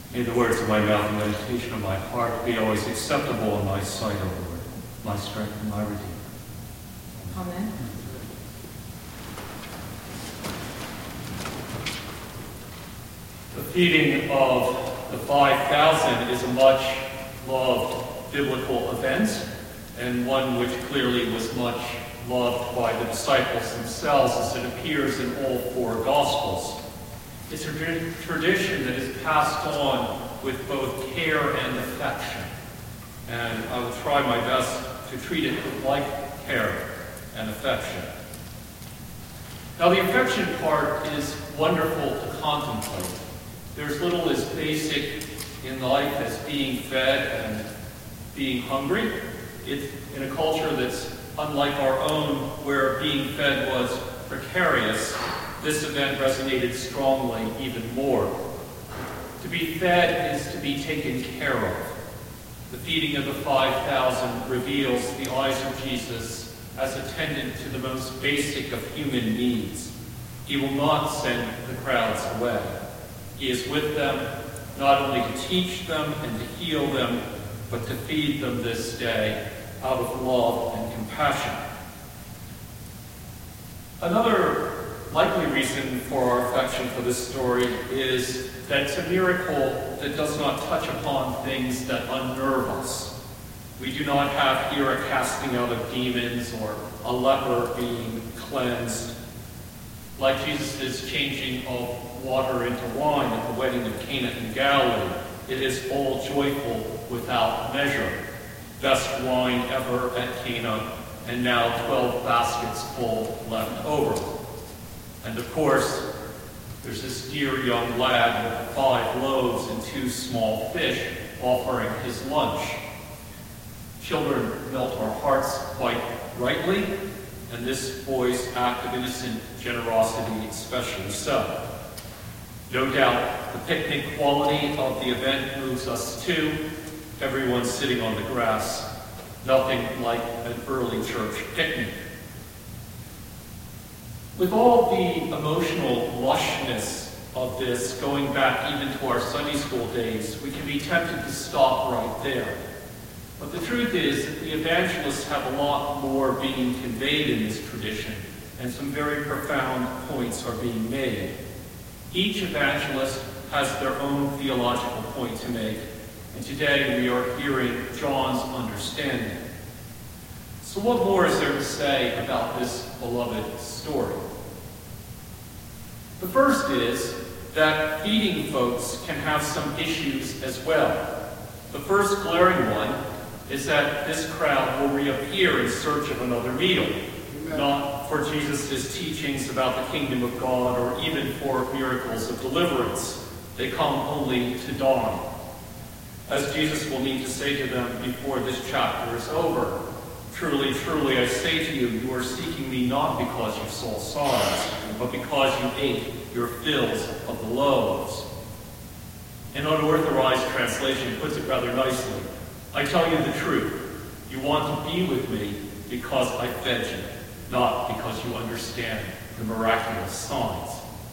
May the words of my mouth and meditation of my heart be always acceptable in thy sight, O Lord, my strength and my Redeemer. Amen. The feeding of the 5,000 is a much-loved biblical event, and one which clearly was much loved by the disciples themselves, as it appears in all four Gospels. It's a tradition that is passed on with both care and affection, and I will try my best to treat it with like care and affection. Now, the affection part is wonderful to contemplate. There's little as basic in life as being fed and being hungry. It's in a culture that's unlike our own, where being fed was precarious. This event resonated strongly even more. To be fed is to be taken care of. The feeding of the 5,000 reveals the eyes of Jesus as attendant to the most basic of human needs. He will not send the crowds away. He is with them, not only to teach them and to heal them, but to feed them this day out of love and compassion. Another likely reason for our affection for this story is that it's a miracle that does not touch upon things that unnerve us. We do not have here a casting out of demons or a leper being cleansed. Like Jesus' changing of water into wine at the wedding of Cana in Galilee, it is all joyful without measure. Best wine ever at Cana, and now 12 baskets full left over. And of course, there's this dear young lad with 5 loaves and 2 small fish offering his lunch. Children melt our hearts quite rightly, and this boy's act of innocent generosity especially so. No doubt, the picnic quality of the event moves us too. Everyone sitting on the grass, nothing like an early church picnic. With all the emotional lushness of this, going back even to our Sunday school days, we can be tempted to stop right there. But the truth is that the evangelists have a lot more being conveyed in this tradition, and some very profound points are being made. Each evangelist has their own theological point to make, and today we are hearing John's understanding. So what more is there to say about this beloved story? The first is that feeding folks can have some issues as well. The first glaring one is that this crowd will reappear in search of another meal, not for Jesus' teachings about the kingdom of God or even for miracles of deliverance. They come only to dine. As Jesus will need to say to them before this chapter is over, "Truly, truly, I say to you, you are seeking me not because you saw signs, but because you ate your fills of the loaves." An unauthorized translation puts it rather nicely. "I tell you the truth, you want to be with me because I fed you, not because you understand the miraculous signs."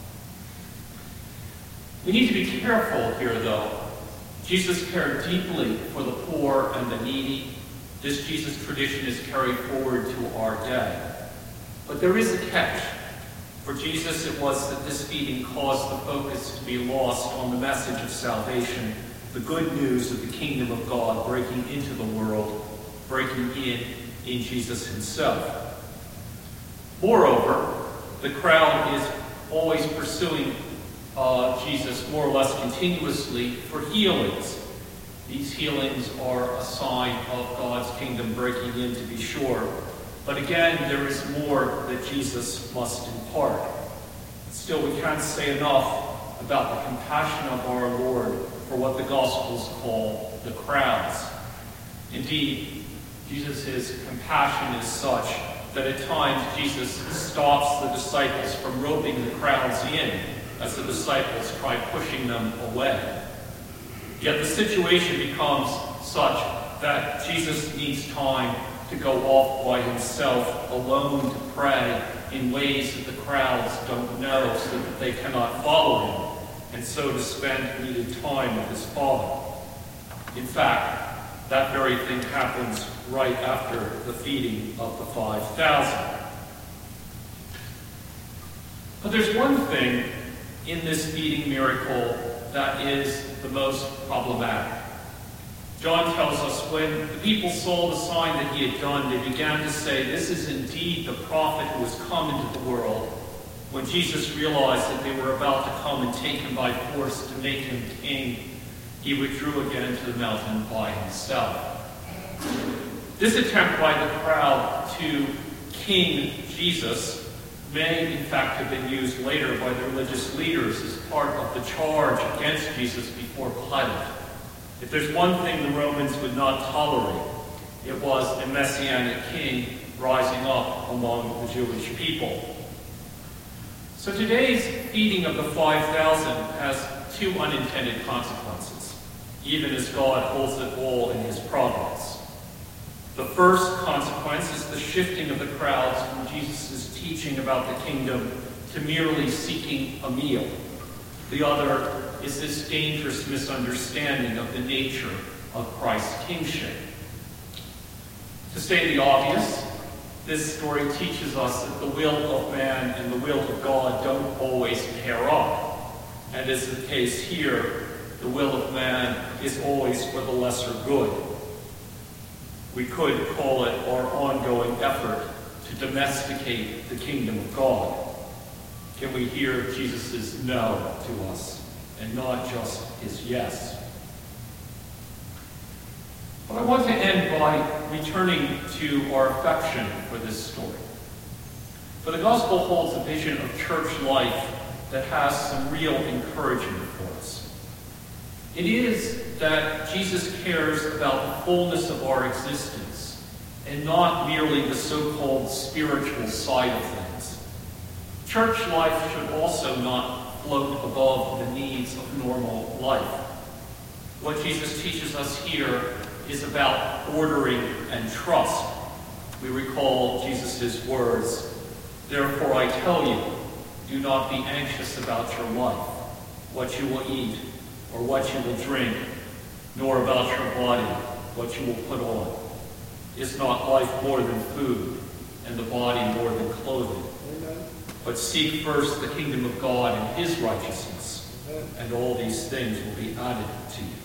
We need to be careful here, though. Jesus cared deeply for the poor and the needy. This Jesus tradition is carried forward to our day. But there is a catch. For Jesus, it was that this feeding caused the focus to be lost on the message of salvation, the good news of the kingdom of God breaking into the world, breaking in Jesus himself. Moreover, the crowd is always pursuing Jesus more or less continuously for healings. These healings are a sign of God's kingdom breaking in, to be sure. But again, there is more that Jesus must impart. Still, we can't say enough about the compassion of our Lord for what the Gospels call the crowds. Indeed, Jesus' compassion is such that at times Jesus stops the disciples from roping the crowds in as the disciples try pushing them away. Yet the situation becomes such that Jesus needs time to go off by himself alone to pray in ways that the crowds don't know, so that they cannot follow him. and so to spend needed time with his Father. In fact, that very thing happens right after the feeding of the 5,000. But there's one thing in this feeding miracle that is the most problematic. John tells us when the people saw the sign that he had done, they began to say, "This is indeed the prophet who has come into the world." When Jesus realized that they were about to come and take him by force to make him king, he withdrew again to the mountain by himself. This attempt by the crowd to king Jesus may in fact have been used later by the religious leaders as part of the charge against Jesus before Pilate. If there's one thing the Romans would not tolerate, it was a messianic king rising up among the Jewish people. So today's feeding of the 5,000 has two unintended consequences, even as God holds it all in his providence. The first consequence is the shifting of the crowds from Jesus' teaching about the kingdom to merely seeking a meal. The other is this dangerous misunderstanding of the nature of Christ's kingship. To state the obvious, this story teaches us that the will of man and the will of God don't always pair up. And as the case here, the will of man is always for the lesser good. We could call it our ongoing effort to domesticate the kingdom of God. Can we hear Jesus' no to us and not just his yes? But I want to end by returning to our affection for this story. For the gospel holds a vision of church life that has some real encouragement for us. It is that Jesus cares about the fullness of our existence and not merely the so-called spiritual side of things. Church life should also not float above the needs of normal life. What Jesus teaches us here is about ordering and trust. We recall Jesus' words, "Therefore I tell you, do not be anxious about your life, what you will eat or what you will drink, nor about your body, what you will put on. Is not life more than food, and the body more than clothing? But seek first the kingdom of God and his righteousness, and all these things will be added to you."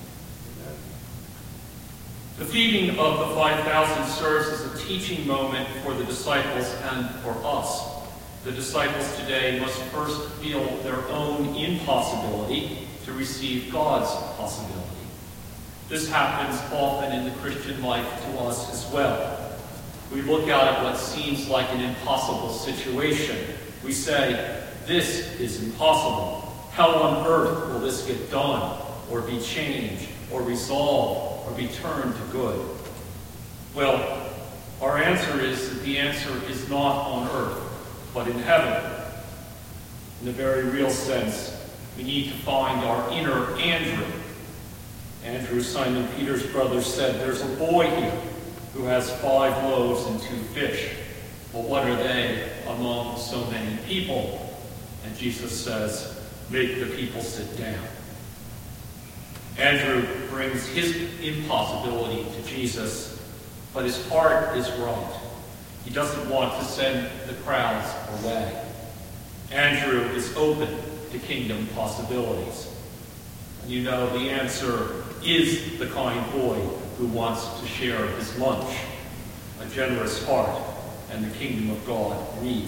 The feeding of the 5,000 serves as a teaching moment for the disciples and for us. The disciples today must first feel their own impossibility to receive God's possibility. This happens often in the Christian life to us as well. We look out at what seems like an impossible situation. We say, "This is impossible. How on earth will this get done, or be changed, or resolved, or be turned to good?" Well, our answer is that the answer is not on earth, but in heaven. In a very real sense, we need to find our inner Andrew. Andrew, Simon Peter's brother, said, "There's a boy here who has 5 loaves and 2 fish. Well, what are they among so many people?" And Jesus says, "Make the people sit down." Andrew brings his impossibility to Jesus, but his heart is right. He doesn't want to send the crowds away. Andrew is open to kingdom possibilities. And you know, the answer is the kind boy who wants to share his lunch, a generous heart, and the kingdom of God meet.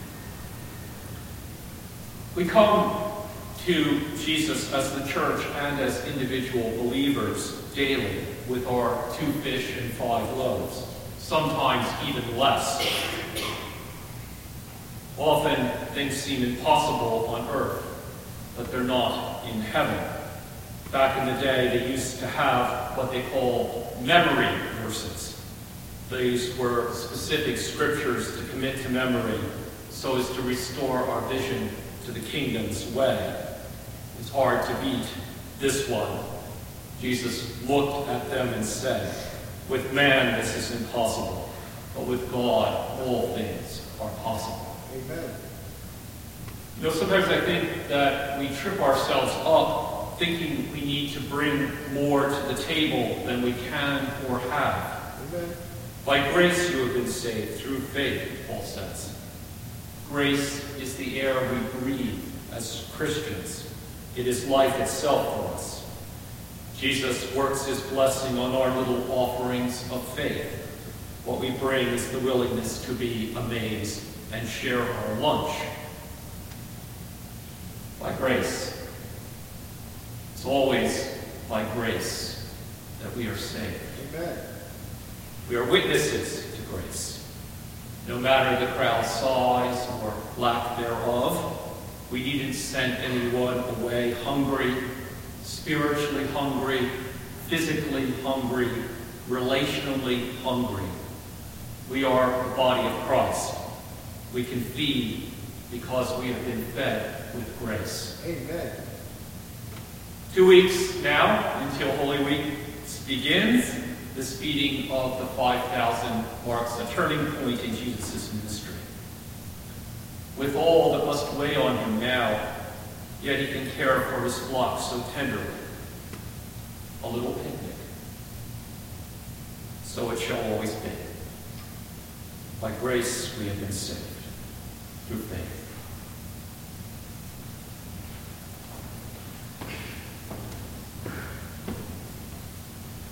We come to Jesus as the church and as individual believers daily with our 2 fish and 5 loaves, sometimes even less. Often things seem impossible on earth, but they're not in heaven. Back in the day, they used to have what they called memory verses. These were specific scriptures to commit to memory so as to restore our vision to the kingdom's way. It's hard to beat this one. Jesus looked at them and said, "With man this is impossible, but with God all things are possible." Amen. You know, sometimes I think that we trip ourselves up thinking we need to bring more to the table than we can or have. Amen. By grace you have been saved through faith, Paul says. Grace is the air we breathe as Christians. It is life itself for us. Jesus works his blessing on our little offerings of faith. What we bring is the willingness to be amazed and share our lunch. By grace. It's always by grace that we are saved. Amen. We are witnesses to grace. No matter the crowd size or lack thereof, we needn't send anyone away hungry, spiritually hungry, physically hungry, relationally hungry. We are the body of Christ. We can feed because we have been fed with grace. Amen. 2 weeks now until Holy Week begins. This feeding of the 5,000 marks a turning point in Jesus' ministry. With all that must weigh on him now, yet he can care for his flock so tenderly. A little picnic. So it shall always be. By grace we have been saved.